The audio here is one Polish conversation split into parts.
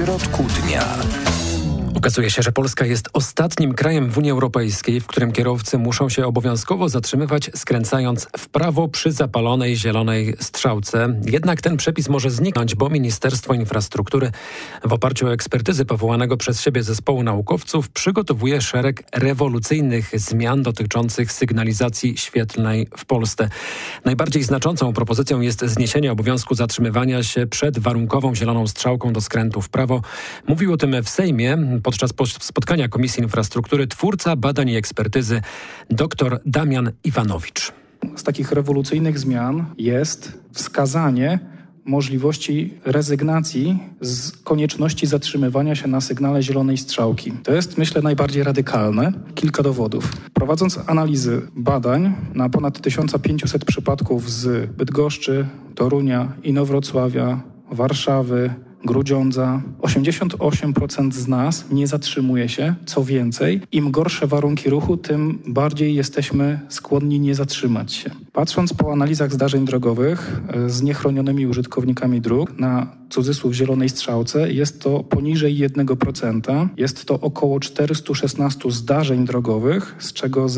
środku dnia. Okazuje się, że Polska jest ostatnim krajem w Unii Europejskiej, w którym kierowcy muszą się obowiązkowo zatrzymywać, skręcając w prawo przy zapalonej zielonej strzałce. Jednak ten przepis może zniknąć, bo Ministerstwo Infrastruktury w oparciu o ekspertyzy powołanego przez siebie zespołu naukowców przygotowuje szereg rewolucyjnych zmian dotyczących sygnalizacji świetlnej w Polsce. Najbardziej znaczącą propozycją jest zniesienie obowiązku zatrzymywania się przed warunkową zieloną strzałką do skrętu w prawo. Mówił o tym w Sejmie podczas spotkania Komisji Infrastruktury twórca badań i ekspertyzy dr Damian Iwanowicz. Z takich rewolucyjnych zmian jest wskazanie możliwości rezygnacji z konieczności zatrzymywania się na sygnale zielonej strzałki. To jest, myślę, najbardziej radykalne. Kilka dowodów. Prowadząc analizy badań na ponad 1500 przypadków z Bydgoszczy, Torunia, Inowrocławia, Warszawy, Grudziądza, 88% z nas nie zatrzymuje się. Co więcej, im gorsze warunki ruchu, tym bardziej jesteśmy skłonni nie zatrzymać się. Patrząc po analizach zdarzeń drogowych z niechronionymi użytkownikami dróg na cudzysłów zielonej strzałce, jest to poniżej 1%. Jest to około 416 zdarzeń drogowych, z czego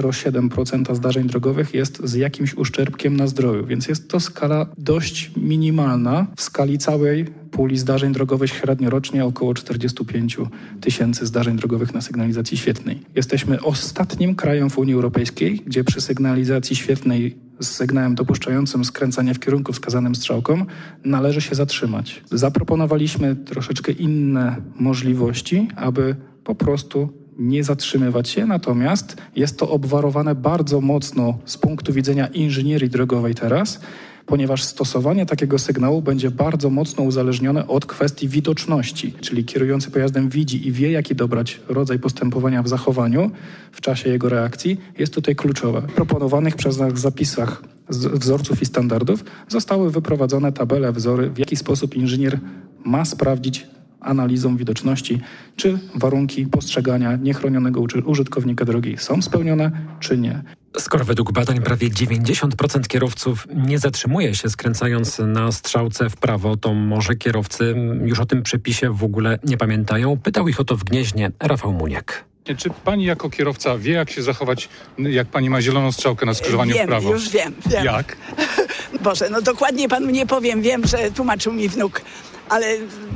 0,07% zdarzeń drogowych jest z jakimś uszczerbkiem na zdrowiu. Więc jest to skala dość minimalna w skali całej puli zdarzeń drogowych, średnio rocznie około 45 000 zdarzeń drogowych na sygnalizacji świetlnej. Jesteśmy ostatnim krajem w Unii Europejskiej, gdzie przy sygnalizacji świetlnej z sygnałem dopuszczającym skręcanie w kierunku wskazanym strzałką należy się zatrzymać. Zaproponowaliśmy troszeczkę inne możliwości, aby po prostu nie zatrzymywać się, natomiast jest to obwarowane bardzo mocno z punktu widzenia inżynierii drogowej teraz, ponieważ stosowanie takiego sygnału będzie bardzo mocno uzależnione od kwestii widoczności, czyli kierujący pojazdem widzi i wie, jaki dobrać rodzaj postępowania w zachowaniu w czasie jego reakcji, jest tutaj kluczowe. W proponowanych przez nas zapisach wzorców i standardów zostały wyprowadzone tabele, wzory, w jaki sposób inżynier ma sprawdzić analizą widoczności, czy warunki postrzegania niechronionego użytkownika drogi są spełnione, czy nie. Skoro według badań prawie 90% kierowców nie zatrzymuje się skręcając na strzałce w prawo, to może kierowcy już o tym przepisie w ogóle nie pamiętają? Pytał ich o to w Gnieźnie Rafał Muniak. Czy pani jako kierowca wie, jak się zachować, jak pani ma zieloną strzałkę na skrzyżowaniu w prawo? Już wiem. Jak? Boże, no dokładnie panu nie powiem. Wiem, że tłumaczył mi wnuk. Ale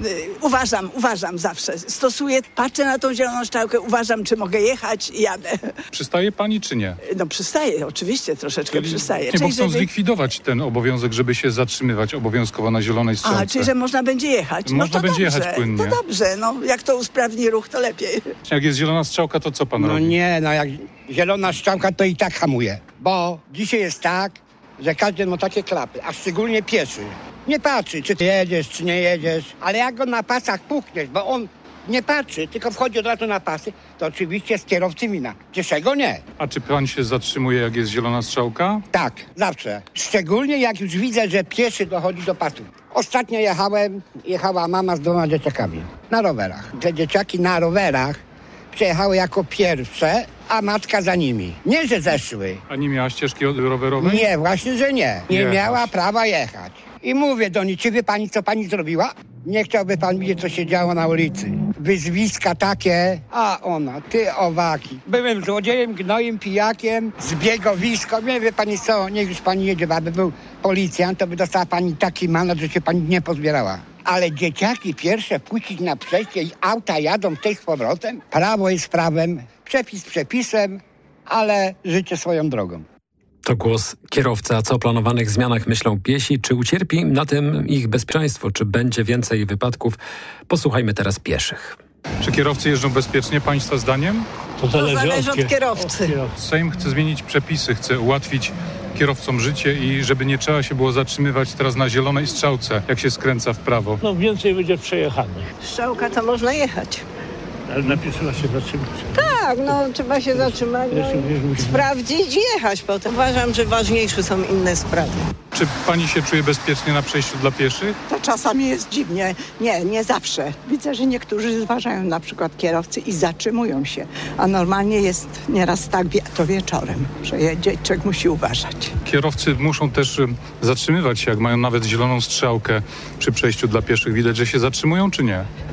uważam zawsze. Stosuję, patrzę na tą zieloną strzałkę, uważam, czy mogę jechać i jadę. Przystaje pani, czy nie? No przystaję, oczywiście, troszeczkę przystaję. Bo chcą zlikwidować ten obowiązek, żeby się zatrzymywać obowiązkowo na zielonej strzałce. A, czyli że można będzie jechać? Można będzie jechać płynnie. To dobrze, no jak to usprawni ruch, to lepiej. Jak jest zielona strzałka, to co pan robi? Jak zielona strzałka, to i tak hamuje. Bo dzisiaj jest tak, że każdy ma takie klapy, a szczególnie pieszy. Nie patrzy, czy ty jedziesz, czy nie jedziesz, ale jak go na pasach pukniesz, bo on nie patrzy, tylko wchodzi od razu na pasy, to oczywiście jest kierowcy wina. Pieszego nie. A czy pan się zatrzymuje, jak jest zielona strzałka? Tak, zawsze. Szczególnie jak już widzę, że pieszy dochodzi do pasów. Ostatnio jechała mama z 2 dzieciakami na rowerach. Te dzieciaki na rowerach przejechały jako pierwsze, a matka za nimi. Nie, że zeszły. A nie miała ścieżki rowerowej? Nie, właśnie, że nie. Nie miała prawa jechać. I mówię do niej, czy wie pani, co pani zrobiła? Nie chciałby pan widzieć, co się działo na ulicy. Wyzwiska takie, a ona, ty owaki. Byłem złodziejem, gnojem, pijakiem, zbiegowisko. Nie wie pani co, niech już pani jedzie, aby był policjant, to by dostała pani taki mandat, że się pani nie pozbierała. Ale dzieciaki pierwsze puścić na przejście i auta jadą w tej z powrotem. Prawo jest prawem, przepis przepisem, ale życie swoją drogą. To głos kierowcy. A co o planowanych zmianach myślą piesi? Czy ucierpi na tym ich bezpieczeństwo? Czy będzie więcej wypadków? Posłuchajmy teraz pieszych. Czy kierowcy jeżdżą bezpiecznie, państwa zdaniem? To zależy od kierowcy. Sejm chce zmienić przepisy, chce ułatwić kierowcom życie i żeby nie trzeba się było zatrzymywać teraz na zielonej strzałce, jak się skręca w prawo. No więcej będzie przejechanych. Strzałka to można jechać. Ale najpierw trzeba się zatrzymać. Tak, no trzeba się zatrzymać, sprawdzić i jechać potem. Uważam, że ważniejsze są inne sprawy. Czy pani się czuje bezpiecznie na przejściu dla pieszych? To czasami jest dziwnie. Nie zawsze. Widzę, że niektórzy zważają, na przykład kierowcy, i zatrzymują się. A normalnie jest nieraz tak, to wieczorem, że człowiek musi uważać. Kierowcy muszą też zatrzymywać się, jak mają nawet zieloną strzałkę przy przejściu dla pieszych. Widać, że się zatrzymują, czy nie?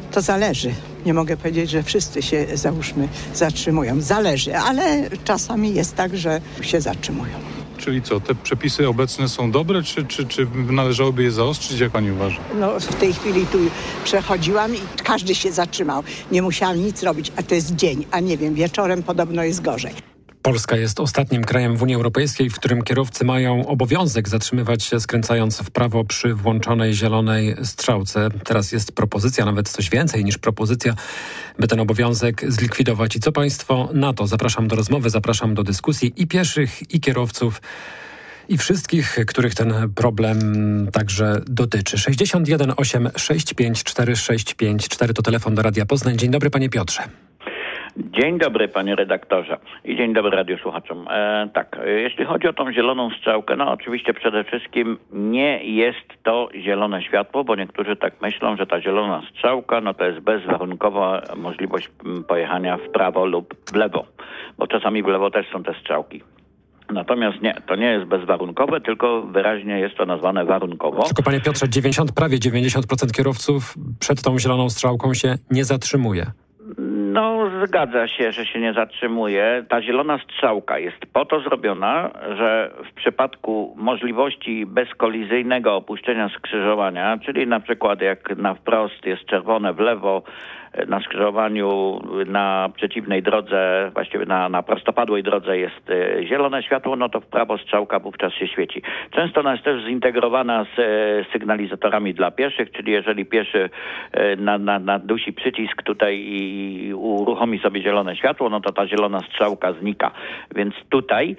To zależy. Nie mogę powiedzieć, że wszyscy się, załóżmy, zatrzymują. Zależy, ale czasami jest tak, że się zatrzymują. Czyli co, te przepisy obecne są dobre, czy należałoby je zaostrzyć, jak pani uważa? No, w tej chwili tu przechodziłam i każdy się zatrzymał. Nie musiałam nic robić, a to jest dzień, a nie wiem, wieczorem podobno jest gorzej. Polska jest ostatnim krajem w Unii Europejskiej, w którym kierowcy mają obowiązek zatrzymywać się skręcając w prawo przy włączonej zielonej strzałce. Teraz jest propozycja, nawet coś więcej niż propozycja, by ten obowiązek zlikwidować. I co państwo na to? Zapraszam do rozmowy, zapraszam do dyskusji i pieszych, i kierowców, i wszystkich, których ten problem także dotyczy. 61 8 65 4654 to telefon do Radia Poznań. Dzień dobry, panie Piotrze. Dzień dobry, panie redaktorze, i dzień dobry radiosłuchaczom. Jeśli chodzi o tą zieloną strzałkę, no oczywiście przede wszystkim nie jest to zielone światło, bo niektórzy tak myślą, że ta zielona strzałka, no to jest bezwarunkowa możliwość pojechania w prawo lub w lewo, bo czasami w lewo też są te strzałki. Natomiast nie, to nie jest bezwarunkowe, tylko wyraźnie jest to nazwane warunkowo. Tylko panie Piotrze, prawie 90% kierowców przed tą zieloną strzałką się nie zatrzymuje. No, zgadza się, że się nie zatrzymuje. Ta zielona strzałka jest po to zrobiona, że w przypadku możliwości bezkolizyjnego opuszczenia skrzyżowania, czyli na przykład jak na wprost jest czerwone, w lewo, na skrzyżowaniu na przeciwnej drodze, właściwie na prostopadłej drodze jest zielone światło, no to w prawo strzałka wówczas się świeci. Często ona jest też zintegrowana z sygnalizatorami dla pieszych, czyli jeżeli pieszy nadusi przycisk tutaj i uruchomi sobie zielone światło, no to ta zielona strzałka znika. Więc tutaj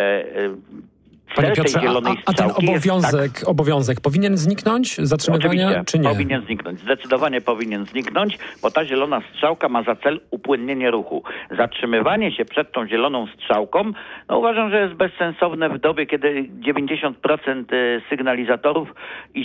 panie Piotrze, a ten obowiązek powinien zniknąć? Zatrzymywania, oczywiście, czy nie? Powinien zniknąć. Zdecydowanie powinien zniknąć, bo ta zielona strzałka ma za cel upłynnienie ruchu. Zatrzymywanie się przed tą zieloną strzałką, no uważam, że jest bezsensowne w dobie, kiedy 90% sygnalizatorów i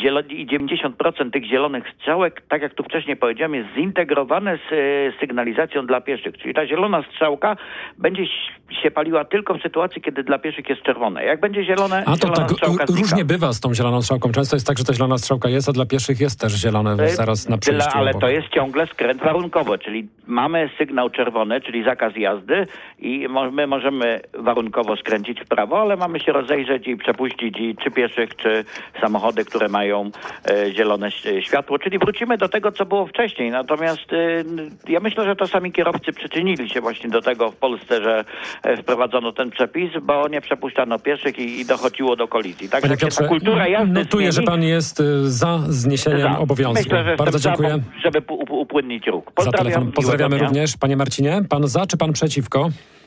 90% tych zielonych strzałek, tak jak tu wcześniej powiedziałem, jest zintegrowane z sygnalizacją dla pieszych. Czyli ta zielona strzałka będzie się paliła tylko w sytuacji, kiedy dla pieszych jest czerwone. Jak będzie zielone, a to zielona strzałka znika. Różnie bywa z tą zieloną strzałką. Często jest tak, że ta zielona strzałka jest, a dla pieszych jest też zielone zaraz na przejściu. Ale to jest ciągle skręt warunkowo, czyli mamy sygnał czerwony, czyli zakaz jazdy i my możemy warunkowo skręcić w prawo, ale mamy się rozejrzeć i przepuścić czy pieszych, czy samochody, które mają zielone światło. Czyli wrócimy do tego, co było wcześniej. Natomiast ja myślę, że to sami kierowcy przyczynili się właśnie do tego w Polsce, że wprowadzono ten przepis, bo nie przepuszczano pieszych i dochodziło do kolizji. Także panie Piotrze, kultura jazdy notuję, że pan jest za zniesieniem obowiązku. Myślę, że bardzo dziękuję. Żeby upłynnić ruch. Pozdrawiamy również. Panie Marcinie, pan za czy pan przeciwko?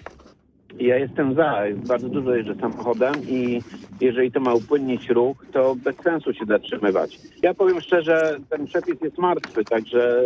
Ja jestem za. Bardzo dużo jeżdżę samochodem i jeżeli to ma upłynnić ruch, to bez sensu się zatrzymywać. Ja powiem szczerze, ten przepis jest martwy, także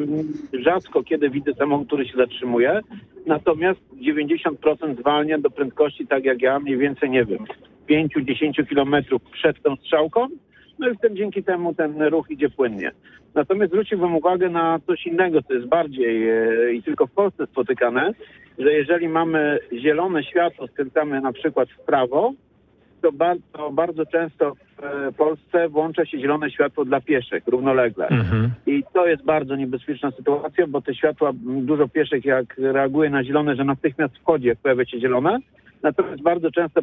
rzadko kiedy widzę samochód, który się zatrzymuje. Natomiast 90% zwalnia do prędkości, tak jak ja, mniej więcej, nie wiem, 5-10 kilometrów przed tą strzałką. No i wtedy dzięki temu ten ruch idzie płynnie. Natomiast zwróciłbym uwagę na coś innego, co jest bardziej i tylko w Polsce spotykane, że jeżeli mamy zielone światło, skręcamy na przykład w prawo, to bardzo często w Polsce włącza się zielone światło dla pieszych równolegle. I to jest bardzo niebezpieczna sytuacja, bo te światła, dużo pieszych jak reaguje na zielone, że natychmiast wchodzi, jak pojawia się zielone. Natomiast bardzo często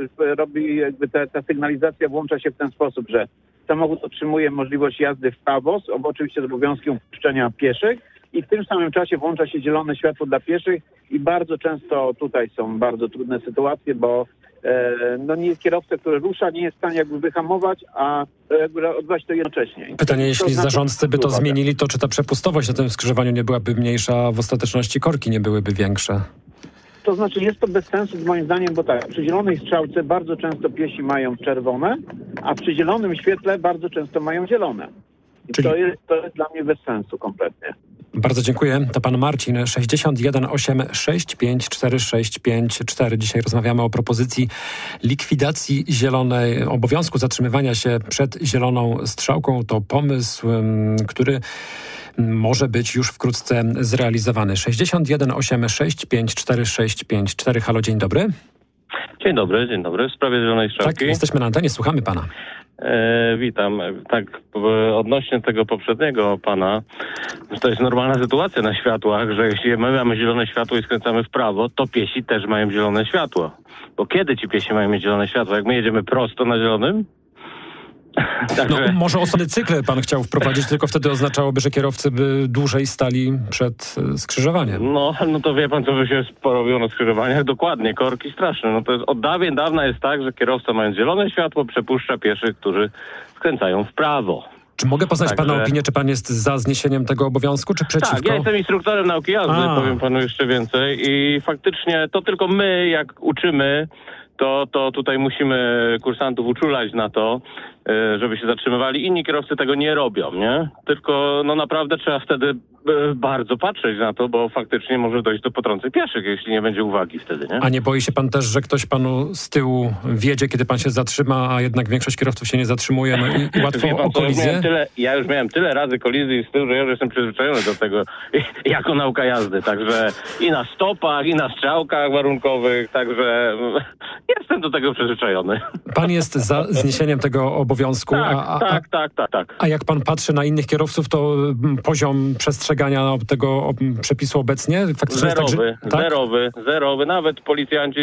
ta sygnalizacja włącza się w ten sposób, że samochód otrzymuje możliwość jazdy w prawo, oczywiście z obowiązkiem upuszczenia pieszych i w tym samym czasie włącza się zielone światło dla pieszych i bardzo często tutaj są bardzo trudne sytuacje, bo kierowca, który rusza, nie jest w stanie jakby wyhamować, a odbywać to jednocześnie. Pytanie, jeśli zarządcy by to zmienili, to czy ta przepustowość na tym skrzyżowaniu nie byłaby mniejsza, a w ostateczności korki nie byłyby większe? To znaczy jest to bez sensu moim zdaniem, bo tak, przy zielonej strzałce bardzo często piesi mają czerwone, a przy zielonym świetle bardzo często mają zielone. I to jest dla mnie bez sensu kompletnie. Bardzo dziękuję. To pan Marcin, 61 8 65 4654. Dzisiaj rozmawiamy o propozycji likwidacji zielonej, obowiązku zatrzymywania się przed zieloną strzałką. To pomysł, który może być już wkrótce zrealizowany. 61 8 65 4654. Halo, dzień dobry. Dzień dobry. W sprawie zielonej strzałki. Tak, jesteśmy na antenie, słuchamy pana. Witam. Tak, odnośnie tego poprzedniego pana, że to jest normalna sytuacja na światłach, że jeśli my mamy zielone światło i skręcamy w prawo, to piesi też mają zielone światło. Bo kiedy ci piesi mają mieć zielone światło? Jak my jedziemy prosto na zielonym? No, może osobny cykl pan chciał wprowadzić, tylko wtedy oznaczałoby, że kierowcy by dłużej stali przed skrzyżowaniem. No to wie pan, co by się porobiło na skrzyżowaniach? Dokładnie, korki straszne. No to jest od dawna jest tak, że kierowca mając zielone światło przepuszcza pieszych, którzy skręcają w prawo. Czy mogę poznać pana opinię, czy pan jest za zniesieniem tego obowiązku, czy przeciwko? Tak, ja jestem instruktorem nauki jazdy, powiem panu jeszcze więcej i faktycznie to tylko my, jak uczymy, to tutaj musimy kursantów uczulać na to, żeby się zatrzymywali. Inni kierowcy tego nie robią, nie? Tylko naprawdę trzeba wtedy bardzo patrzeć na to, bo faktycznie może dojść do potrąceń pieszych, jeśli nie będzie uwagi wtedy, nie? A nie boi się pan też, że ktoś panu z tyłu wiedzie, kiedy pan się zatrzyma, a jednak większość kierowców się nie zatrzymuje, no i łatwo o kolizję? Ja już miałem tyle razy kolizji z tyłu, że ja już jestem przyzwyczajony do tego jako nauka jazdy, także i na stopach, i na strzałkach warunkowych, także jestem do tego przyzwyczajony. Pan jest za zniesieniem tego obowiązku? Tak. A jak pan patrzy na innych kierowców, to poziom przestrzegania tego przepisu obecnie? Faktycznie Zerowy. Nawet policjanci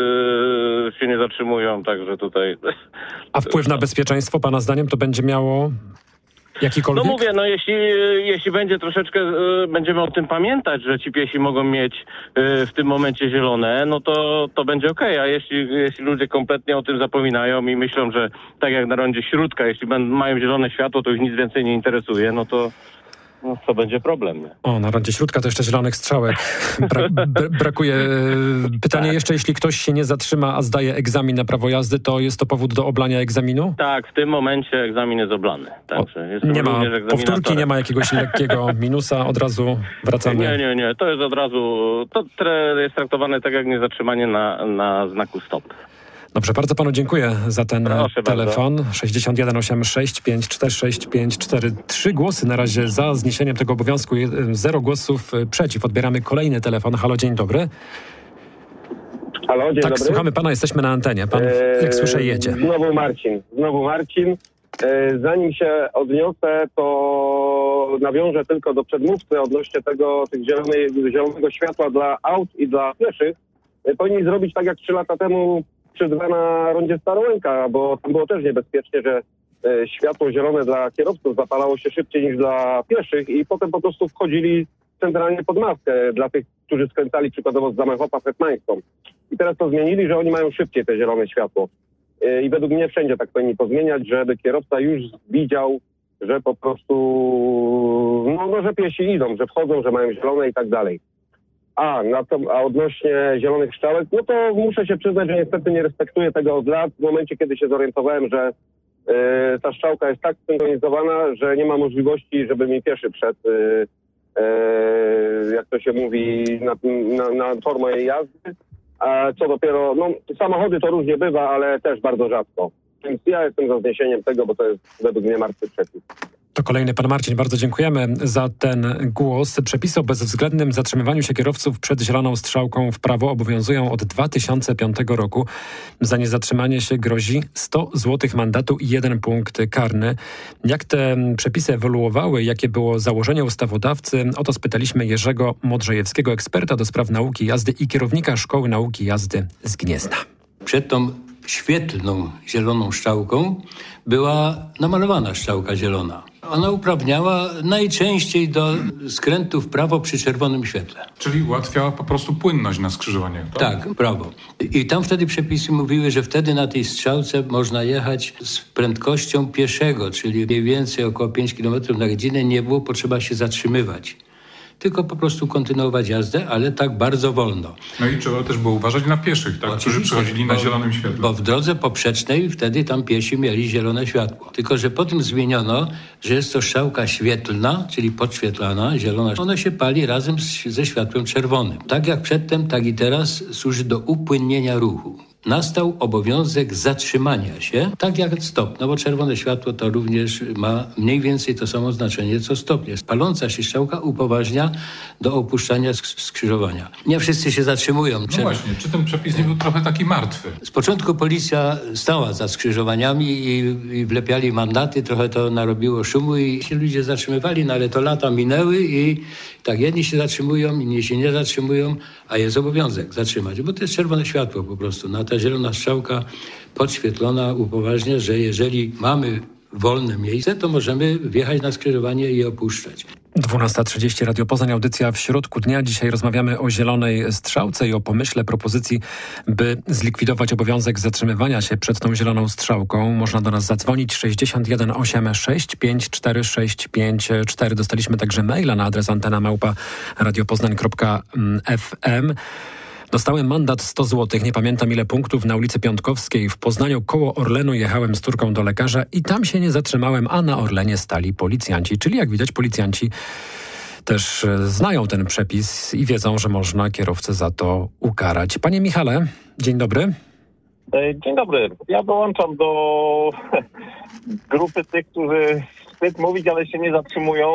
się nie zatrzymują, także tutaj... A wpływ na bezpieczeństwo, pana zdaniem, to będzie miało jakikolwiek? No mówię, jeśli będzie troszeczkę, będziemy o tym pamiętać, że ci piesi mogą mieć w tym momencie zielone, no to będzie okej. A jeśli ludzie kompletnie o tym zapominają i myślą, że tak jak na rondzie Śródka, jeśli mają zielone światło, to ich nic więcej nie interesuje, no to będzie problem. Nie? O, na rondzie Śródka to jeszcze zielonych strzałek brakuje. Pytanie jeszcze, jeśli ktoś się nie zatrzyma, a zdaje egzamin na prawo jazdy, to jest to powód do oblania egzaminu? Tak, w tym momencie egzamin jest oblany. Także nie ma powtórki, nie ma jakiegoś lekkiego minusa, od razu wracamy. Nie, to jest od razu, to jest traktowane tak jak niezatrzymanie na znaku stop. Dobrze, bardzo panu dziękuję za ten telefon. 61 86 546 543 głosy na razie za zniesieniem tego obowiązku, 0 głosów przeciw. Odbieramy kolejny telefon. Halo, dzień dobry. Halo, dzień dobry. Słuchamy pana, jesteśmy na antenie. Pan, jak słyszę, jedzie. Znowu Marcin. Zanim się odniosę, to nawiążę tylko do przedmówcy odnośnie tych zielonego światła dla aut i dla pieszych. Powinni zrobić tak jak 3 lata temu przy dwa na rondzie Starołęka, bo tam było też niebezpiecznie, że światło zielone dla kierowców zapalało się szybciej niż dla pieszych i potem po prostu wchodzili centralnie pod maskę dla tych, którzy skręcali przykładowo z Zamenhofa Hetmańską. I teraz to zmienili, że oni mają szybciej te zielone światło. I według mnie wszędzie tak powinni pozmieniać, żeby kierowca już widział, że po prostu, że piesi idą, że wchodzą, że mają zielone i tak dalej. A odnośnie zielonych strzałek, no to muszę się przyznać, że niestety nie respektuję tego od lat. W momencie, kiedy się zorientowałem, że ta strzałka jest tak synchronizowana, że nie ma możliwości, żeby mi pieszy wszedł, jak to się mówi, na tor mojej jazdy. A co dopiero, samochody to różnie bywa, ale też bardzo rzadko. Więc ja jestem za zniesieniem tego, bo to jest według mnie martwy przepis. To kolejny pan Marcin. Bardzo dziękujemy za ten głos. Przepisy o bezwzględnym zatrzymywaniu się kierowców przed zieloną strzałką w prawo obowiązują od 2005 roku. Za niezatrzymanie się grozi 100 zł mandatu i 1 punkt karny. Jak te przepisy ewoluowały, jakie było założenie ustawodawcy, o to spytaliśmy Jerzego Modrzejewskiego, eksperta do spraw nauki jazdy i kierownika Szkoły Nauki Jazdy z Gniezna. Przed tą świetlną zieloną strzałką była namalowana strzałka zielona. Ona uprawniała najczęściej do skrętu w prawo przy czerwonym świetle. Czyli ułatwiała po prostu płynność na skrzyżowaniach, tak? Tak, prawo. I tam wtedy przepisy mówiły, że wtedy na tej strzałce można jechać z prędkością pieszego, czyli mniej więcej około 5 km na godzinę. Nie było potrzeba się zatrzymywać, tylko po prostu kontynuować jazdę, ale tak bardzo wolno. No i trzeba też było uważać na pieszych, tak, którzy przechodzili na zielonym świetle. Bo w drodze poprzecznej wtedy tam piesi mieli zielone światło. Tylko że potem zmieniono, że jest to strzałka świetlna, czyli podświetlana, zielona. Ona się pali razem ze światłem czerwonym. Tak jak przedtem, tak i teraz służy do upłynnienia ruchu. nastał obowiązek zatrzymania się, tak jak stop, no bo czerwone światło to również ma mniej więcej to samo znaczenie co stop. Paląca się strzałka upoważnia do opuszczania skrzyżowania. Nie wszyscy się zatrzymują. No właśnie, czy ten przepis nie był trochę taki martwy? Z początku policja stała za skrzyżowaniami i wlepiali mandaty, trochę to narobiło szumu i się ludzie zatrzymywali, no ale to lata minęły i tak jedni się zatrzymują, inni się nie zatrzymują, a jest obowiązek zatrzymać, bo to jest czerwone światło po prostu. No, ta zielona strzałka podświetlona upoważnia, że jeżeli mamy wolne miejsce, to możemy wjechać na skrzyżowanie i je opuszczać. 12:30 Radio Poznań, audycja w środku dnia. Dzisiaj rozmawiamy o zielonej strzałce i o pomyśle propozycji, by zlikwidować obowiązek zatrzymywania się przed tą zieloną strzałką. Można do nas zadzwonić 61 86 54 654. Dostaliśmy także maila na adres antena@radiopoznań.fm. Dostałem mandat 100 zł, nie pamiętam ile punktów, na ulicy Piątkowskiej w Poznaniu. Koło Orlenu jechałem z córką do lekarza i tam się nie zatrzymałem, a na Orlenie stali policjanci. Czyli jak widać policjanci też znają ten przepis i wiedzą, że można kierowcę za to ukarać. Panie Michale, dzień dobry. Dzień dobry. Ja dołączam do grupy tych, którzy wstyd mówić, ale się nie zatrzymują.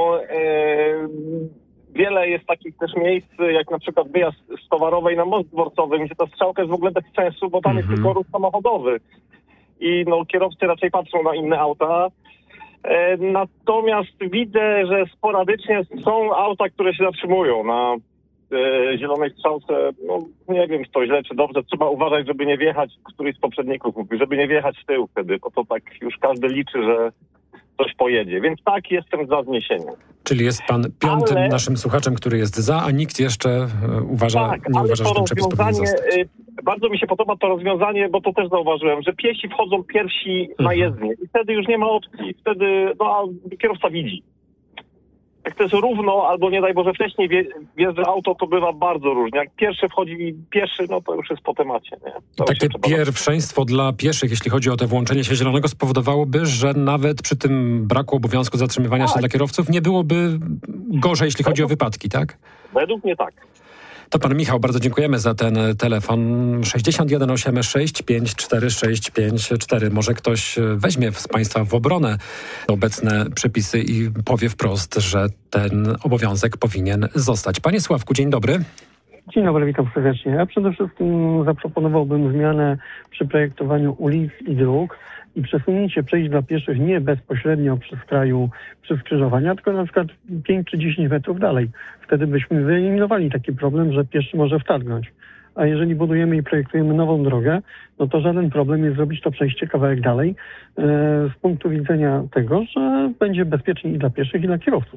Wiele jest takich też miejsc, jak na przykład wyjazd z Towarowej na most dworcowy, gdzie ta strzałka jest w ogóle bez sensu, bo tam jest tylko ruch samochodowy. I kierowcy raczej patrzą na inne auta. Natomiast widzę, że sporadycznie są auta, które się zatrzymują na zielonej strzałce. No, nie wiem, czy to źle, czy dobrze. Trzeba uważać, żeby nie wjechać, któryś z poprzedników mówił, żeby nie wjechać w tył wtedy, bo to tak już każdy liczy, że coś pojedzie. Więc tak, jestem za zniesieniem. Czyli jest pan piątym naszym słuchaczem, który jest za, a nikt jeszcze nie uważa, że ten przepis powinien zostać. Bardzo mi się podoba to rozwiązanie, bo to też zauważyłem, że piesi wchodzą pierwsi na jezdnię i wtedy już nie ma opcji. Wtedy kierowca widzi. Jak to jest równo, albo nie daj Boże wcześniej wjeżdża auto, to bywa bardzo różnie. Jak pierwszy wchodzi pieszy, no to już jest po temacie. Nie? Takie pierwszeństwo dla pieszych, jeśli chodzi o to włączenie się zielonego, spowodowałoby, że nawet przy tym braku obowiązku zatrzymywania się dla kierowców nie byłoby gorzej, jeśli chodzi o wypadki, tak? Według mnie tak. To pan Michał, bardzo dziękujemy za ten telefon. 61 86 54 654. Może ktoś weźmie z państwa w obronę obecne przepisy i powie wprost, że ten obowiązek powinien zostać. Panie Sławku, dzień dobry. Dzień dobry, witam serdecznie. Ja przede wszystkim zaproponowałbym zmianę przy projektowaniu ulic i dróg i przesunięcie przejść dla pieszych nie bezpośrednio przy skrzyżowaniach, tylko na przykład 5 czy 10 metrów dalej. Wtedy byśmy wyeliminowali taki problem, że pieszy może wtargnąć. A jeżeli budujemy i projektujemy nową drogę, no to żaden problem jest zrobić to przejście kawałek dalej z punktu widzenia tego, że będzie bezpieczniej i dla pieszych, i dla kierowców.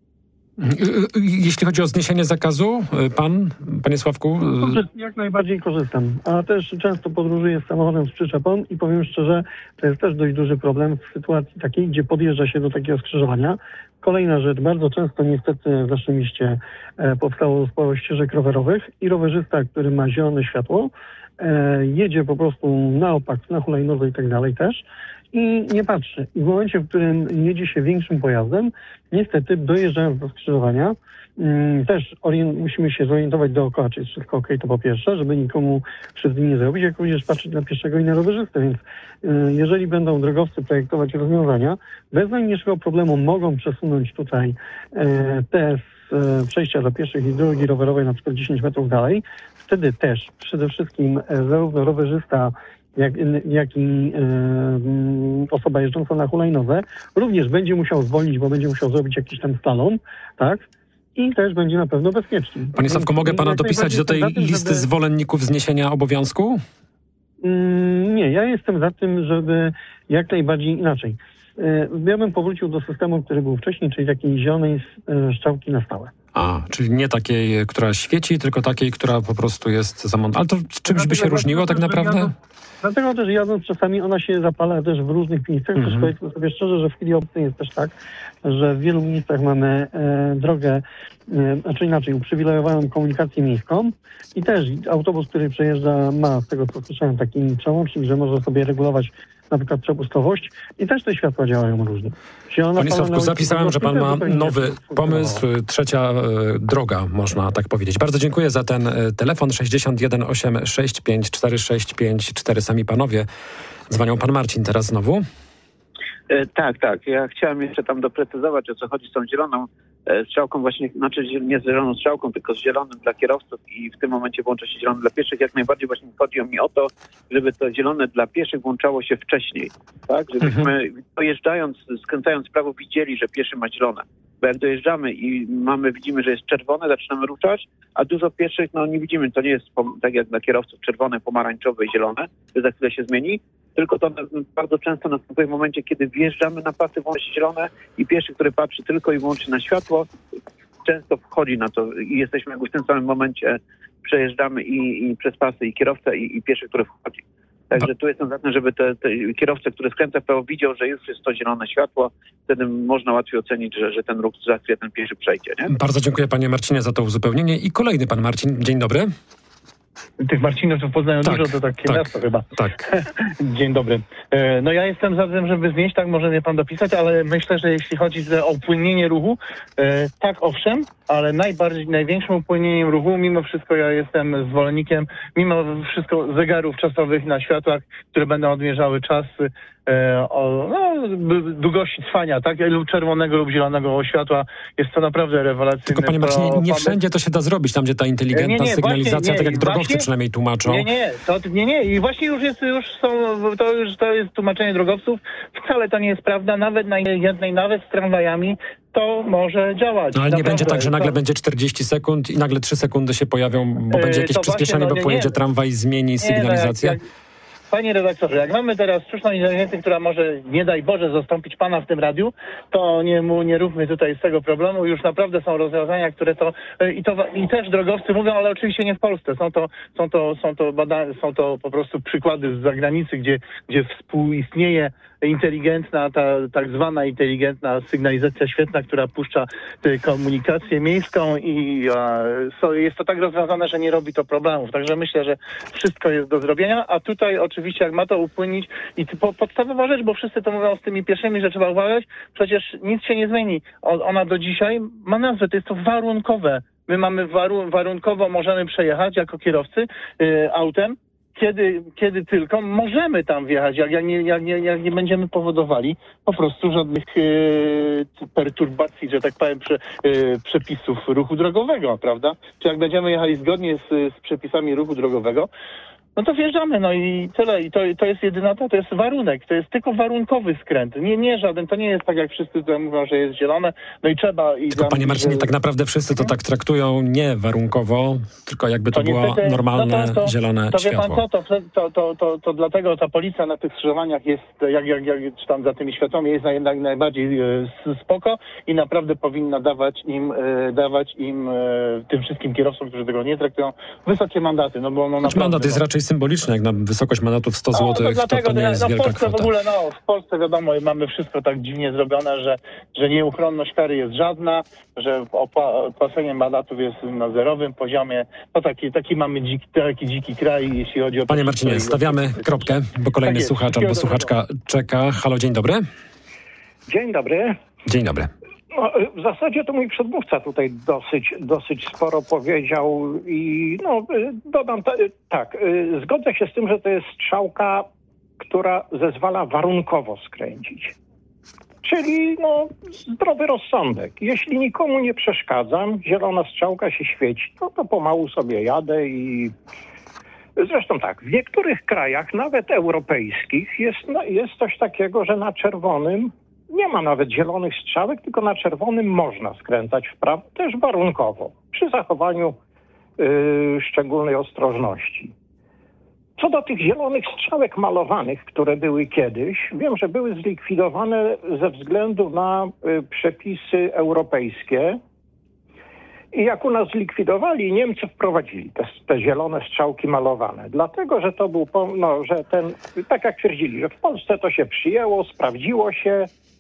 Jeśli chodzi o zniesienie zakazu, panie Sławku? Jak najbardziej korzystam, a też często podróżuję z samochodem z przyczepą i powiem szczerze, to jest też dość duży problem w sytuacji takiej, gdzie podjeżdża się do takiego skrzyżowania. Kolejna rzecz, bardzo często niestety w naszym mieście powstało sporo ścieżek rowerowych i rowerzysta, który ma zielone światło, jedzie po prostu na opak, na hulajnodze i tak dalej też i nie patrzy. I w momencie, w którym jedzie się większym pojazdem, niestety dojeżdżając do skrzyżowania, też musimy się zorientować dookoła, czy jest wszystko okej, to po pierwsze, żeby nikomu krzywdy nie zrobić, jak również patrzeć na pieszego i na rowerzystę. Więc jeżeli będą drogowcy projektować rozwiązania, bez najmniejszego problemu mogą przesunąć tutaj te przejścia dla pieszych i drogi rowerowej na przykład 10 metrów dalej. Wtedy też przede wszystkim zarówno rowerzysta, jak i osoba jeżdżąca na hulajnodze również będzie musiał zwolnić, bo będzie musiał zrobić jakiś tam slalom, tak? I też będzie na pewno bezpieczny. Panie Sławku, mogę pana dopisać do tej listy zwolenników zniesienia obowiązku? Nie, ja jestem za tym, żeby jak najbardziej inaczej. Ja bym powrócił do systemu, który był wcześniej, czyli takiej zielonej strzałki na stałe. Czyli nie takiej, która świeci, tylko takiej, która po prostu jest zamontowana. Ale to czymś by się różniło tak naprawdę? Dlatego też jadąc czasami ona się zapala też w różnych miejscach. Też powiedzmy sobie szczerze, że w chwili obecnej jest też tak, że w wielu miejscach mamy drogę, znaczy inaczej, uprzywilejowaną komunikację miejską i też autobus, który przejeżdża, ma z tego co słyszałem taki przełącznik, że może sobie regulować na przykład przepustowość i też te światła działają różnie. Panie Sławku, zapisałem, że pan ma nowy pomysł, trzecia droga, można tak powiedzieć. Bardzo dziękuję za ten telefon 61 865 4654. Sami panowie dzwonią. Pan Marcin teraz znowu. Tak. Ja chciałem jeszcze tam doprecyzować, o co chodzi z tą zieloną strzałką właśnie, znaczy nie z zieloną strzałką, tylko z zielonym dla kierowców i w tym momencie włącza się zielony dla pieszych. Jak najbardziej właśnie chodzi mi o to, żeby to zielone dla pieszych włączało się wcześniej, tak? Żebyśmy dojeżdżając, skręcając w prawo widzieli, że pieszy ma zielone. Bo jak dojeżdżamy i widzimy, że jest czerwone, zaczynamy ruszać, a dużo pieszych, nie widzimy, to nie jest tak jak dla kierowców czerwone, pomarańczowe i zielone, to za chwilę się zmieni, tylko to bardzo często następuje w momencie, kiedy wjeżdżamy na pasy, włącza się zielone i pieszy, który patrzy tylko i wyłącznie na światło, często wchodzi na to i jesteśmy jakby w tym samym momencie, przejeżdżamy i przez pasy i kierowca i pieszy, który wchodzi. Także tu jestem za tym, żeby te kierowca, który skręca w prawo, widział, że już jest to zielone światło, wtedy można łatwiej ocenić, że ten ruch za chwilę ten pieszy przejdzie. Nie? Bardzo dziękuję panie Marcinie za to uzupełnienie. I kolejny pan Marcin. Dzień dobry. Tych Marcinów w Poznaniu dużo, to takie miasto chyba. Tak. Dzień dobry. No ja jestem za tym, żeby znieść, tak może mnie pan dopisać, ale myślę, że jeśli chodzi o upłynnienie ruchu, tak owszem, ale największym upłynnieniem ruchu, mimo wszystko ja jestem zwolennikiem, mimo wszystko zegarów czasowych na światłach, które będą odmierzały czas długości trwania, tak? Lub czerwonego lub zielonego światła. Jest to naprawdę rewelacyjne. Tylko panie Marcinie, nie wszędzie to się da zrobić, tam gdzie ta inteligentna sygnalizacja, tak jak drogowcy przynajmniej tłumaczą. Nie. I właśnie to jest tłumaczenie drogowców. Wcale to nie jest prawda. Nawet na jednej, nawet z tramwajami to może działać. No, ale nie będzie tak, że nagle będzie 40 sekund i nagle 3 sekundy się pojawią, bo będzie jakieś przyspieszenie, bo pojedzie tramwaj, zmieni sygnalizację. Panie redaktorze, jak mamy teraz sztuczną inteligencję, która może, nie daj Boże, zastąpić pana w tym radiu, to nie róbmy tutaj z tego problemu. Już naprawdę są rozwiązania, które i też drogowcy mówią, ale oczywiście nie w Polsce. Są to po prostu przykłady z zagranicy, gdzie współistnieje inteligentna, tak zwana inteligentna sygnalizacja świetna, która puszcza komunikację miejską i jest to tak rozwiązane, że nie robi to problemów. Także myślę, że wszystko jest do zrobienia, a tutaj oczywiście jak ma to upłynnić i podstawowa rzecz, bo wszyscy to mówią z tymi pieszymi, że trzeba uważać, przecież nic się nie zmieni. Ona do dzisiaj ma nazwę, to jest to warunkowe. My mamy warunkowo możemy przejechać jako kierowcy autem, kiedy tylko możemy tam wjechać, jak nie będziemy powodowali po prostu żadnych perturbacji, że tak powiem, przepisów ruchu drogowego, prawda? Czy jak będziemy jechali zgodnie z przepisami ruchu drogowego, no to wjeżdżamy, no i tyle. I to jest jedyna to jest warunek, to jest tylko warunkowy skręt. Nie żaden, to nie jest tak jak wszyscy tutaj mówią, że jest zielone, no i trzeba... Tylko panie Marcinie, tak naprawdę wszyscy to tak traktują nie warunkowo, tylko jakby to było normalne, zielone światło. Wie pan co, to dlatego ta policja na tych skrzyżowaniach jest, czy tam za tymi światłami jest najbardziej spoko i naprawdę powinna dawać im tym wszystkim kierowcom, którzy tego nie traktują, wysokie mandaty. No bo mandat jest raczej symboliczny, jak na wysokość mandatów 100 zł, to nie jest wielka kwota. W ogóle, w Polsce wiadomo, mamy wszystko tak dziwnie zrobione, że nieuchronność kary jest żadna, że opłacenie mandatów jest na zerowym poziomie. No taki mamy dziki kraj, jeśli chodzi o... Panie Marcinie, stawiamy kropkę, bo kolejny słuchacz albo słuchaczka czeka. Halo, dzień dobry. Dzień dobry. Dzień dobry. No, w zasadzie to mój przedmówca tutaj dosyć sporo powiedział i dodam tak, zgodzę się z tym, że to jest strzałka, która zezwala warunkowo skręcić. Czyli zdrowy rozsądek. Jeśli nikomu nie przeszkadzam, zielona strzałka się świeci, to pomału sobie jadę i... Zresztą tak, w niektórych krajach, nawet europejskich, jest coś takiego, że na czerwonym nie ma nawet zielonych strzałek, tylko na czerwonym można skręcać w prawo, też warunkowo, przy zachowaniu szczególnej ostrożności. Co do tych zielonych strzałek malowanych, które były kiedyś, wiem, że były zlikwidowane ze względu na przepisy europejskie. I jak u nas zlikwidowali, Niemcy wprowadzili te zielone strzałki malowane. Dlatego, że to był, tak jak twierdzili, że w Polsce to się przyjęło, sprawdziło się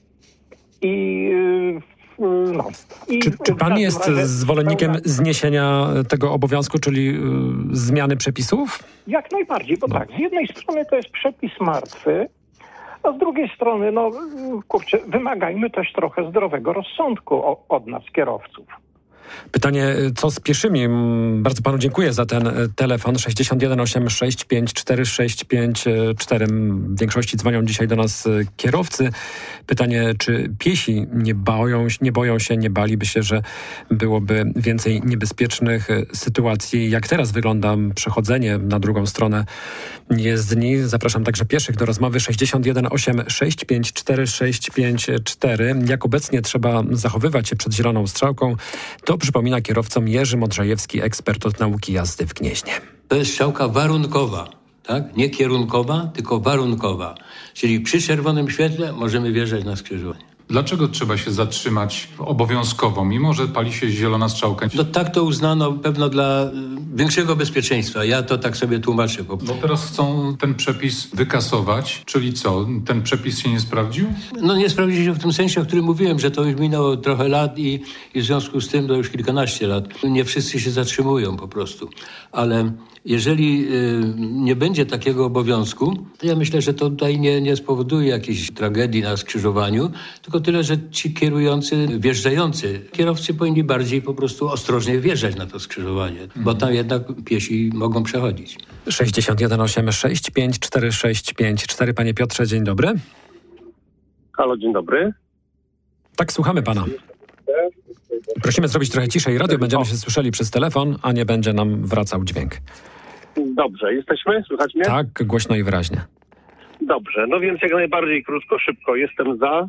Czy pan jest zwolennikiem zniesienia tego obowiązku, czyli zmiany przepisów? Jak najbardziej, bo tak, z jednej strony to jest przepis martwy, A z drugiej strony, wymagajmy też trochę zdrowego rozsądku od nas, kierowców. Pytanie, co z pieszymi? Bardzo panu dziękuję za ten telefon 61 865 4654. W większości dzwonią dzisiaj do nas kierowcy. Pytanie, czy piesi nie baliby się, że byłoby więcej niebezpiecznych sytuacji? Jak teraz wygląda przechodzenie na drugą stronę jezdni? Zapraszam także pieszych do rozmowy 61 865 4654. Jak obecnie trzeba zachowywać się przed zieloną strzałką? To przypomina kierowcom Jerzy Modrzejewski, ekspert od nauki jazdy w Gnieźnie. To jest strzałka warunkowa, tak? Nie kierunkowa, tylko warunkowa. Czyli przy czerwonym świetle możemy wjeżdżać na skrzyżowanie. Dlaczego trzeba się zatrzymać obowiązkowo, mimo że pali się zielona strzałka? No tak to uznano pewno dla większego bezpieczeństwa. Ja to tak sobie tłumaczę. Bo teraz chcą ten przepis wykasować, czyli co? Ten przepis się nie sprawdził? No nie sprawdził się w tym sensie, o którym mówiłem, że to już minęło trochę lat i w związku z tym to już kilkanaście lat. Nie wszyscy się zatrzymują po prostu. Ale jeżeli nie będzie takiego obowiązku, to ja myślę, że to tutaj nie spowoduje jakiejś tragedii na skrzyżowaniu, tylko tyle, że ci kierujący, wjeżdżający kierowcy powinni bardziej po prostu ostrożnie wjeżdżać na to skrzyżowanie, bo tam jednak piesi mogą przechodzić. 61 865 4654. Panie Piotrze, dzień dobry. Halo, dzień dobry. Tak, słuchamy pana. Prosimy zrobić trochę ciszej radio, będziemy się słyszeli przez telefon, a nie będzie nam wracał dźwięk. Dobrze, jesteśmy? Słychać mnie? Tak, głośno i wyraźnie. Dobrze, no więc jak najbardziej krótko, szybko jestem za,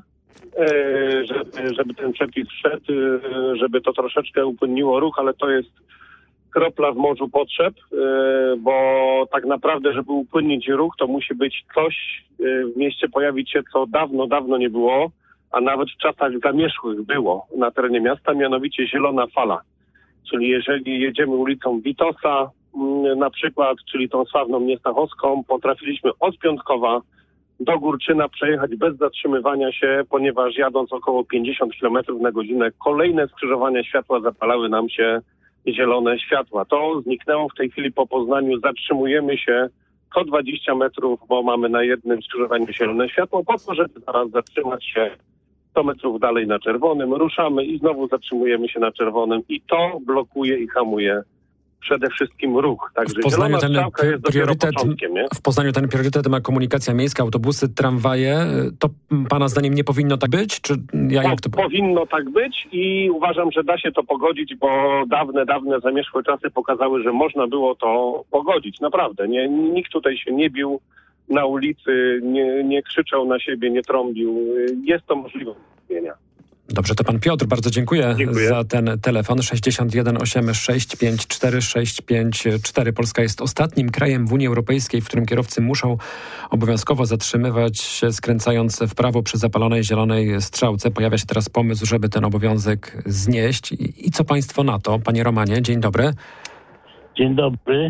żeby ten przepis wszedł, żeby to troszeczkę upłynniło ruch, ale to jest kropla w morzu potrzeb, bo tak naprawdę, żeby upłynnić ruch, to musi być coś w mieście pojawić się, co dawno nie było, a nawet w czasach zamierzchłych było na terenie miasta, mianowicie zielona fala. Czyli jeżeli jedziemy ulicą Witosa na przykład, czyli tą sławną Niestachowską, potrafiliśmy od Piątkowa do Górczyna przejechać bez zatrzymywania się, ponieważ jadąc około 50 km na godzinę kolejne skrzyżowania światła zapalały nam się zielone światła. To zniknęło w tej chwili po Poznaniu. Zatrzymujemy się co 20 metrów, bo mamy na jednym skrzyżowaniu zielone światło, po to, żeby zaraz zatrzymać się 100 metrów dalej na czerwonym. Ruszamy i znowu zatrzymujemy się na czerwonym i to blokuje i hamuje przede wszystkim ruch. Także zielona strzałka jest dopiero początkiem, nie? W Poznaniu ten priorytet ma komunikacja miejska, autobusy, tramwaje. To pana zdaniem nie powinno tak być? Czy Powinno tak być i uważam, że da się to pogodzić, bo dawne zamierzchłe czasy pokazały, że można było to pogodzić. Naprawdę. Nikt tutaj się nie bił na ulicy, nie krzyczał na siebie, nie trąbił. Jest to możliwe do zrobienia. Dobrze, to pan Piotr, bardzo dziękuję za ten telefon. 61 865 4654. Polska jest ostatnim krajem w Unii Europejskiej, w którym kierowcy muszą obowiązkowo zatrzymywać się, skręcając w prawo przy zapalonej zielonej strzałce. Pojawia się teraz pomysł, żeby ten obowiązek znieść. I co państwo na to? Panie Romanie, dzień dobry. Dzień dobry.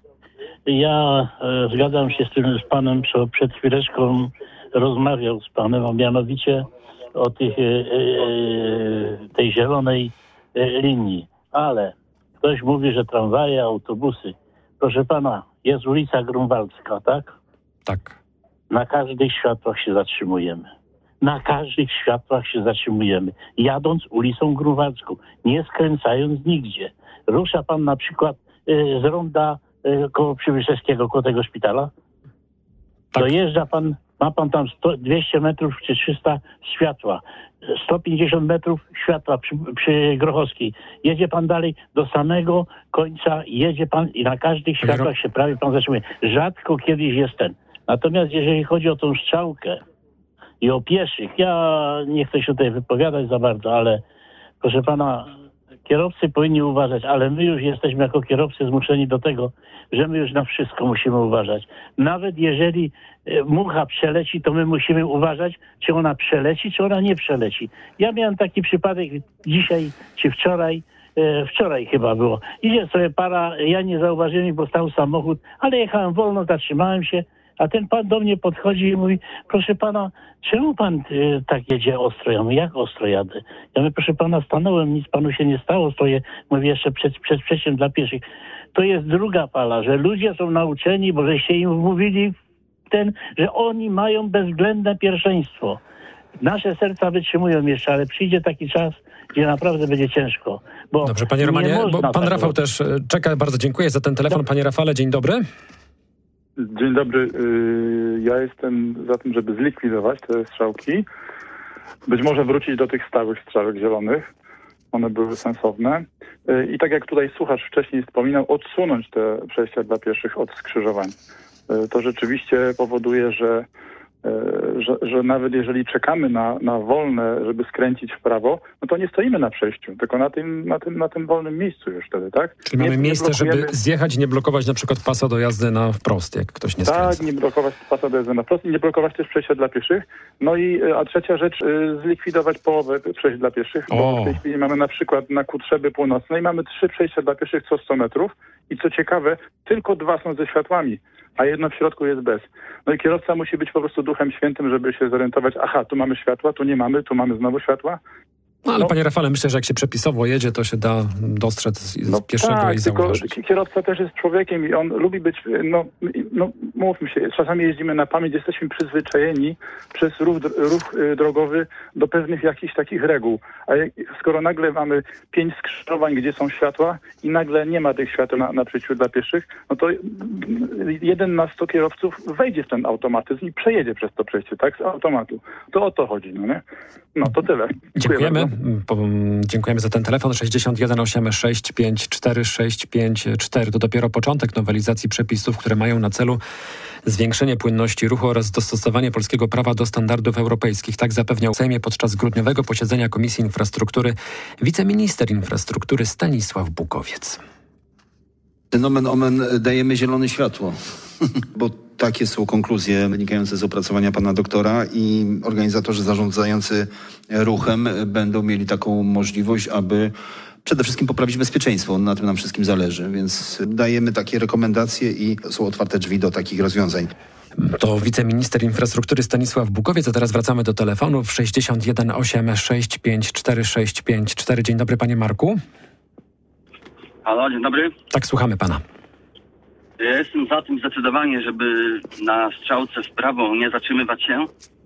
Ja zgadzam się z panem, co przed chwileczką rozmawiał z panem, a mianowicie o tej zielonej linii. Ale ktoś mówi, że tramwaje, autobusy. Proszę pana, jest ulica Grunwaldzka, tak? Tak. Na każdych światłach się zatrzymujemy. Na każdych światłach się zatrzymujemy. Jadąc ulicą Grunwaldzką, nie skręcając nigdzie. Rusza pan na przykład z ronda koło Przybyszewskiego, koło tego szpitala. Tak. Dojeżdża pan, ma pan tam 200 metrów czy 300 światła, 150 metrów światła przy Grochowskiej. Jedzie pan dalej do samego końca, jedzie pan i na każdych światłach się prawie pan zatrzymuje. Rzadko kiedyś jest ten. Natomiast jeżeli chodzi o tą strzałkę i o pieszych, ja nie chcę się tutaj wypowiadać za bardzo, ale proszę pana, kierowcy powinni uważać, ale my już jesteśmy jako kierowcy zmuszeni do tego, że my już na wszystko musimy uważać. Nawet jeżeli mucha przeleci, to my musimy uważać, czy ona przeleci, czy ona nie przeleci. Ja miałem taki przypadek dzisiaj, czy wczoraj chyba było. Idzie sobie para, ja nie zauważyłem, bo stał samochód, ale jechałem wolno, zatrzymałem się, a ten pan do mnie podchodzi i mówi, proszę pana, czemu pan tak jedzie ostro? Ja mówię, jak ostro jadę? Ja mówię, proszę pana, stanąłem, nic panu się nie stało, stoję, mówię, jeszcze przed przejściem dla pieszych. To jest druga fala, że ludzie są nauczeni, bo żeście im wmówili ten, że oni mają bezwzględne pierwszeństwo. Nasze serca wytrzymują jeszcze, ale przyjdzie taki czas, gdzie naprawdę będzie ciężko. Bo dobrze, panie Romanie, bo pan Rafał też czeka. Bardzo dziękuję za ten telefon. Panie Rafale, dzień dobry. Dzień dobry. Ja jestem za tym, żeby zlikwidować te strzałki. Być może wrócić do tych stałych strzałek zielonych. One były sensowne. I tak jak tutaj słuchacz wcześniej wspominał, odsunąć te przejścia dla pieszych od skrzyżowań. To rzeczywiście powoduje, że nawet jeżeli czekamy na wolne, żeby skręcić w prawo, no to nie stoimy na przejściu, tylko na tym wolnym miejscu już wtedy, tak? Czyli mamy miejsce, żeby zjechać i nie blokować na przykład pasa do jazdy na wprost, jak ktoś nie skręca. Tak, nie blokować pasa do jazdy na wprost i nie blokować też przejścia dla pieszych. No i a trzecia rzecz, zlikwidować połowę przejść dla pieszych, bo w tej chwili mamy na przykład na Kutrzeby Północnej mamy 3 przejścia dla pieszych co 100 metrów i co ciekawe, tylko 2 są ze światłami, a jedno w środku jest bez. No i kierowca musi być po prostu Duchem Świętym, żeby się zorientować, aha, tu mamy światła, tu nie mamy, tu mamy znowu światła. No ale panie Rafale, myślę, że jak się przepisowo jedzie, to się da dostrzec z pieszego tak, i zauważyć. Tylko kierowca też jest człowiekiem i on lubi być, mówmy się, czasami jeździmy na pamięć, jesteśmy przyzwyczajeni przez ruch drogowy do pewnych jakichś takich reguł. A skoro nagle mamy 5 skrzyżowań, gdzie są światła i nagle nie ma tych świateł na przejściu dla pieszych, no to 1 na 100 kierowców wejdzie w ten automatyzm i przejedzie przez to przejście, tak, z automatu. To o to chodzi, no nie? No to tyle. Dziękujemy. Dziękujemy za ten telefon 61 865 4654. To dopiero początek nowelizacji przepisów, które mają na celu zwiększenie płynności ruchu oraz dostosowanie polskiego prawa do standardów europejskich. Tak zapewniał w Sejmie podczas grudniowego posiedzenia Komisji Infrastruktury wiceminister infrastruktury Stanisław Bukowiec. Nomen omen dajemy zielone światło, bo takie są konkluzje wynikające z opracowania pana doktora i organizatorzy zarządzający ruchem będą mieli taką możliwość, aby przede wszystkim poprawić bezpieczeństwo. Na tym nam wszystkim zależy, więc dajemy takie rekomendacje i są otwarte drzwi do takich rozwiązań. To wiceminister infrastruktury Stanisław Bukowiec, a teraz wracamy do telefonów 61 865 4654. Dzień dobry, panie Marku. Halo, dzień dobry. Tak, słuchamy pana. Ja jestem za tym zdecydowanie, żeby na strzałce w prawo nie zatrzymywać się.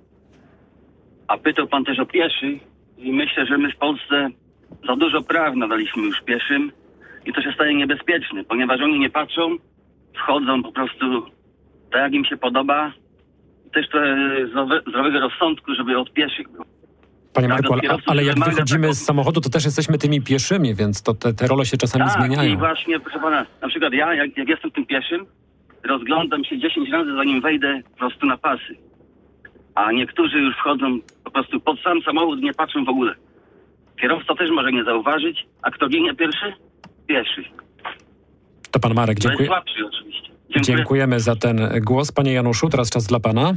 A pytał pan też o pieszych i myślę, że my w Polsce za dużo praw nadaliśmy już pieszym i to się staje niebezpieczne, ponieważ oni nie patrzą, wchodzą po prostu tak jak im się podoba. Też trochę zdrowego rozsądku, żeby od pieszych było. Panie Marku, ale jak wychodzimy z samochodu, to też jesteśmy tymi pieszymi, więc to te role się czasami zmieniają. I właśnie, proszę pana, na przykład ja, jak jestem tym pieszym, rozglądam się 10 razy, zanim wejdę po prostu na pasy. A niektórzy już wchodzą po prostu pod sam samochód, nie patrzą w ogóle. Kierowca też może nie zauważyć, a kto ginie pierwszy? Pieszy. To pan Marek, dziękuję. To jest słabszy oczywiście. Dziękujemy za ten głos. Panie Januszu, teraz czas dla pana.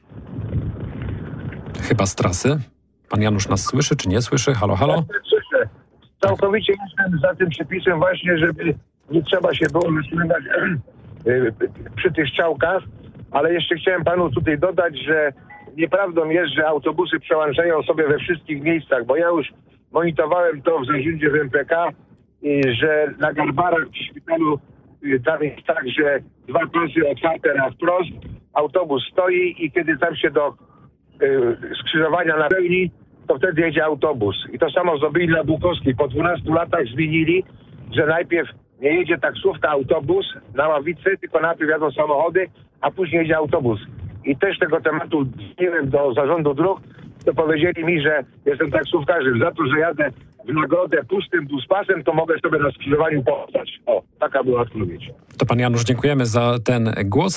Środka z trasy. Pan Janusz nas słyszy, czy nie słyszy? Halo, halo? Słyszę. Całkowicie jestem za tym przepisem właśnie, żeby nie trzeba się było zatrzymywać przy tych strzałkach, ale jeszcze chciałem panu tutaj dodać, że nieprawdą jest, że autobusy przełączają sobie we wszystkich miejscach, bo ja już monitorowałem to w zarządzie w MPK, że na Garbarach przy szpitalu tam jest tak, że dwa pasy otwarte na wprost, autobus stoi i kiedy tam się do skrzyżowania napełni, to wtedy jedzie autobus. I to samo zrobili dla Bukowskiej. Po 12 latach zmienili, że najpierw nie jedzie taksówka, autobus na ławicy, tylko najpierw jadą samochody, a później jedzie autobus. I też tego tematu dzwoniłem do zarządu dróg, to powiedzieli mi, że jestem taksówkarzem. Za to, że jadę w nagrodę pustym buspasem, to mogę sobie na skrzyżowaniu postać. O, taka była odpowiedź. To pan Janusz, dziękujemy za ten głos.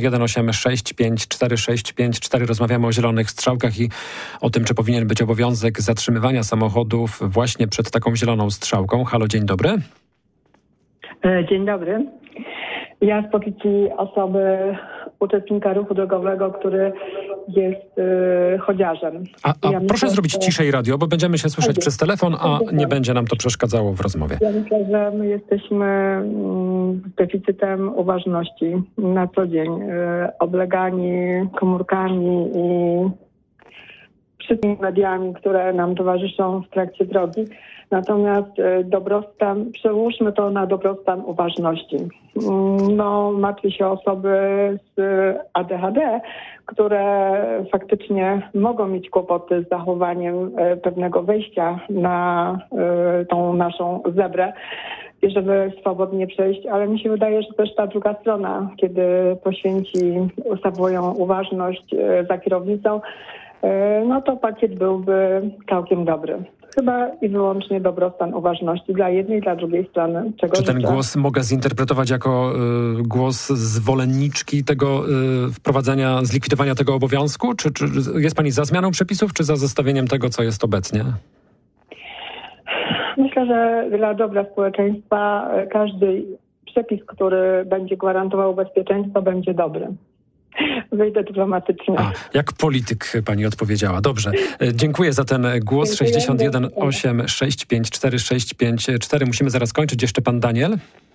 6186544654. Rozmawiamy o zielonych strzałkach i o tym, czy powinien być obowiązek zatrzymywania samochodów właśnie przed taką zieloną strzałką. Halo, dzień dobry. Dzień dobry. Ja z pozycji osoby uczestnika ruchu drogowego, który jest chodziarzem. Proszę zrobić ciszej radio, bo będziemy się słyszeć przez telefon, a nie będzie nam to przeszkadzało w rozmowie. Ja myślę, że my jesteśmy z deficytem uważności na co dzień, oblegani komórkami i wszystkimi mediami, które nam towarzyszą w trakcie drogi. Natomiast dobrostan, przełóżmy to na dobrostan uważności. No, martwię się osoby z ADHD, które faktycznie mogą mieć kłopoty z zachowaniem pewnego wejścia na tą naszą zebrę i żeby swobodnie przejść, ale mi się wydaje, że też ta druga strona, kiedy poświęci swoją uważność za kierownicą, no to pakiet byłby całkiem dobry. Chyba i wyłącznie dobrostan uważności dla jednej i dla drugiej strony. Czy ten głos mogę zinterpretować jako głos zwolenniczki tego wprowadzenia, zlikwidowania tego obowiązku? Czy jest pani za zmianą przepisów, czy za zostawieniem tego, co jest obecnie? Myślę, że dla dobra społeczeństwa każdy przepis, który będzie gwarantował bezpieczeństwo, będzie dobry. Wyjdę dyplomatycznie. Jak polityk pani odpowiedziała. Dobrze. Dziękuję za ten głos. 61 8 654 654. Musimy zaraz kończyć. Jeszcze pan Daniel.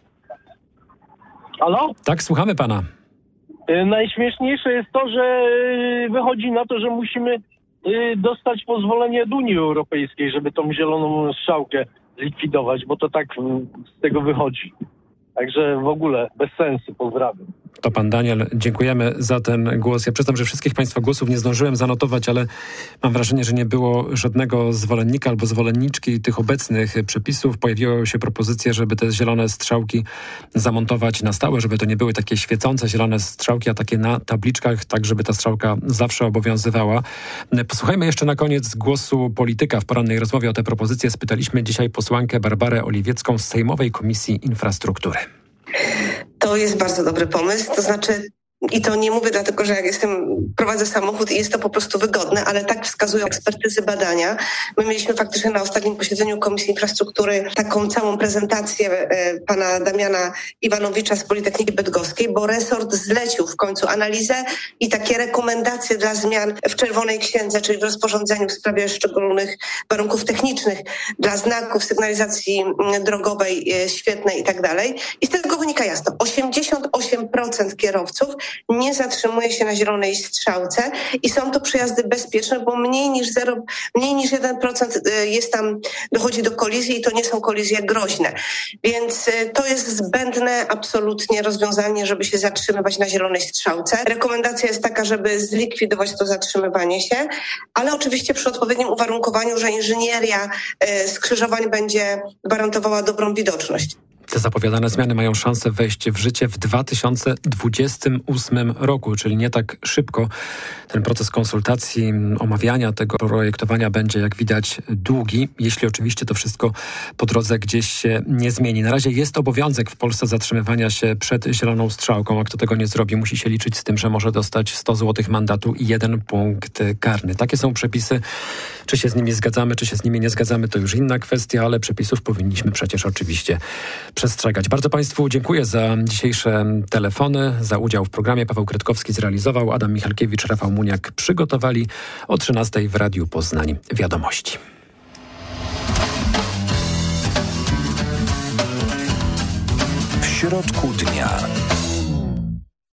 Halo? Tak, słuchamy pana. Najśmieszniejsze jest to, że wychodzi na to, że musimy dostać pozwolenie od Unii Europejskiej, żeby tą zieloną strzałkę zlikwidować, bo to tak z tego wychodzi. Także w ogóle bez sensu. Pozdrawiam. To pan Daniel, dziękujemy za ten głos. Ja przyznam, że wszystkich państwa głosów nie zdążyłem zanotować, ale mam wrażenie, że nie było żadnego zwolennika albo zwolenniczki tych obecnych przepisów. Pojawiły się propozycje, żeby te zielone strzałki zamontować na stałe, żeby to nie były takie świecące zielone strzałki, a takie na tabliczkach, tak żeby ta strzałka zawsze obowiązywała. Posłuchajmy jeszcze na koniec głosu polityka. W porannej rozmowie o te propozycje spytaliśmy dzisiaj posłankę Barbarę Oliwiecką z Sejmowej Komisji Infrastruktury. To jest bardzo dobry pomysł, to znaczy, i to nie mówię dlatego, że jak prowadzę samochód i jest to po prostu wygodne, ale tak wskazują ekspertyzy, badania. My mieliśmy faktycznie na ostatnim posiedzeniu Komisji Infrastruktury taką całą prezentację pana Damiana Iwanowicza z Politechniki Bydgoskiej, bo resort zlecił w końcu analizę i takie rekomendacje dla zmian w Czerwonej Księdze, czyli w rozporządzeniu w sprawie szczególnych warunków technicznych dla znaków, sygnalizacji drogowej, świetnej i tak dalej. I z tego wynika jasno, 88% kierowców nie zatrzymuje się na zielonej strzałce i są to przejazdy bezpieczne, bo mniej niż 1% jest tam, dochodzi do kolizji i to nie są kolizje groźne. Więc to jest zbędne absolutnie rozwiązanie, żeby się zatrzymywać na zielonej strzałce. Rekomendacja jest taka, żeby zlikwidować to zatrzymywanie się, ale oczywiście przy odpowiednim uwarunkowaniu, że inżynieria skrzyżowań będzie gwarantowała dobrą widoczność. Te zapowiadane zmiany mają szansę wejść w życie w 2028 roku, czyli nie tak szybko. Ten proces konsultacji, omawiania tego projektowania będzie, jak widać, długi, jeśli oczywiście to wszystko po drodze gdzieś się nie zmieni. Na razie jest obowiązek w Polsce zatrzymywania się przed zieloną strzałką, a kto tego nie zrobi, musi się liczyć z tym, że może dostać 100 zł mandatu i 1 punkt karny. Takie są przepisy. Czy się z nimi zgadzamy, czy się z nimi nie zgadzamy, to już inna kwestia, ale przepisów powinniśmy przecież oczywiście przestrzegać. Bardzo państwu dziękuję za dzisiejsze telefony, za udział w programie. Paweł Kretkowski zrealizował, Adam Michalkiewicz, Rafał Muniak przygotowali. O 13:00 w Radiu Poznań wiadomości. W środku dnia.